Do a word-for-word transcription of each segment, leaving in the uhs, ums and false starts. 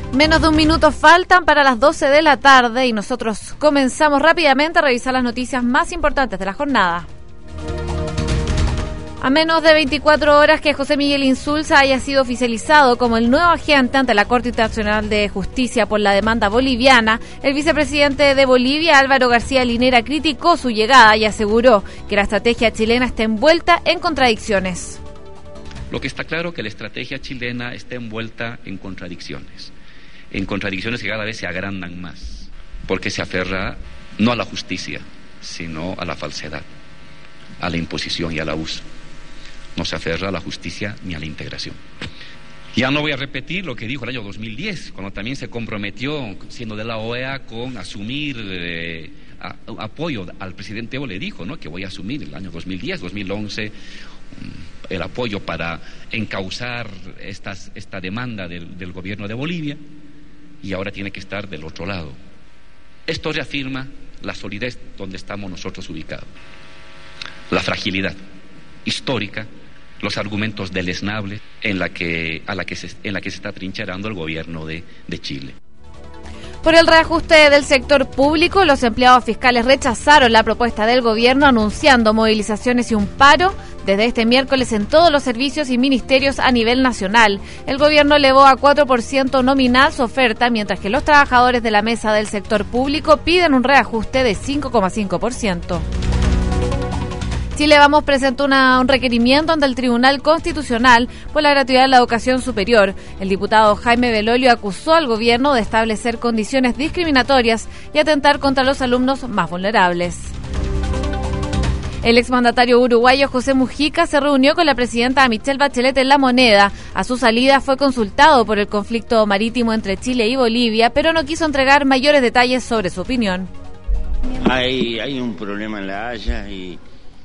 Menos de un minuto faltan para las doce de la tarde y nosotros comenzamos rápidamente a revisar las noticias más importantes de la jornada. A menos de veinticuatro horas que José Miguel Insulza haya sido oficializado como el nuevo agente ante la Corte Internacional de Justicia por la demanda boliviana, el vicepresidente de Bolivia, Álvaro García Linera, criticó su llegada y aseguró que la estrategia chilena está envuelta en contradicciones. Lo que está claro es que la estrategia chilena está envuelta en contradicciones, en contradicciones que cada vez se agrandan más, porque se aferra no a la justicia, sino a la falsedad, a la imposición y al abuso. No se aferra a la justicia ni a la integración. Ya no voy a repetir lo que dijo el año dos mil diez, cuando también se comprometió, siendo de la O E A, con asumir eh, a, a, apoyo al presidente Evo, le dijo, ¿no?, que voy a asumir el año dos mil diez, dos mil once, um, el apoyo para encauzar estas, esta demanda del, del gobierno de Bolivia, y ahora tiene que estar del otro lado. Esto reafirma la solidez donde estamos nosotros ubicados, la fragilidad histórica, los argumentos deleznables en la que, a la que se, en la que se está trincherando el gobierno de, de Chile. Por el reajuste del sector público, los empleados fiscales rechazaron la propuesta del gobierno, anunciando movilizaciones y un paro desde este miércoles en todos los servicios y ministerios a nivel nacional. El gobierno elevó a cuatro por ciento nominal su oferta, mientras que los trabajadores de la mesa del sector público piden un reajuste de cinco coma cinco por ciento. Chile Vamos presentó una, un requerimiento ante el Tribunal Constitucional por la gratuidad de la educación superior. El diputado Jaime Belolio acusó al gobierno de establecer condiciones discriminatorias y atentar contra los alumnos más vulnerables. El exmandatario uruguayo José Mujica se reunió con la presidenta Michelle Bachelet en La Moneda. A su salida fue consultado por el conflicto marítimo entre Chile y Bolivia, pero no quiso entregar mayores detalles sobre su opinión. Hay, hay un problema en La Haya y...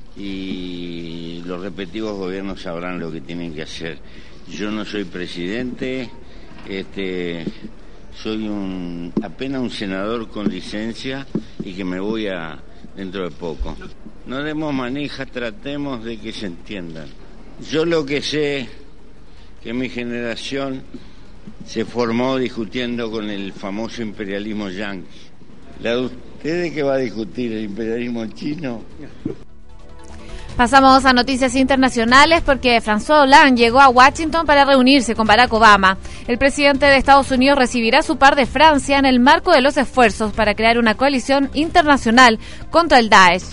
y los respectivos gobiernos sabrán lo que tienen que hacer. Yo no soy presidente, este, soy un apenas un senador con licencia y que me voy a dentro de poco. No demos manija, tratemos de que se entiendan. Yo lo que sé, que mi generación se formó discutiendo con el famoso imperialismo yanqui. ¿La de ustedes qué va a discutir, el imperialismo chino? Pasamos a noticias internacionales porque François Hollande llegó a Washington para reunirse con Barack Obama. El presidente de Estados Unidos recibirá a su par de Francia en el marco de los esfuerzos para crear una coalición internacional contra el Daesh.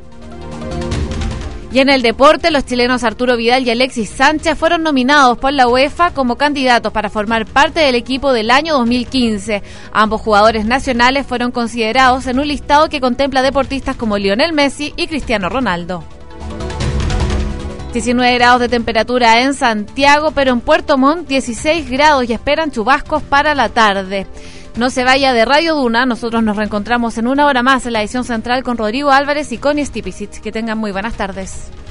Y en el deporte, los chilenos Arturo Vidal y Alexis Sánchez fueron nominados por la UEFA como candidatos para formar parte del equipo del año dos mil quince. Ambos jugadores nacionales fueron considerados en un listado que contempla deportistas como Lionel Messi y Cristiano Ronaldo. diecinueve grados de temperatura en Santiago, pero en Puerto Montt dieciséis grados y esperan chubascos para la tarde. No se vaya de Radio Duna, nosotros nos reencontramos en una hora más en la edición central con Rodrigo Álvarez y Connie Stipicic. Que tengan muy buenas tardes.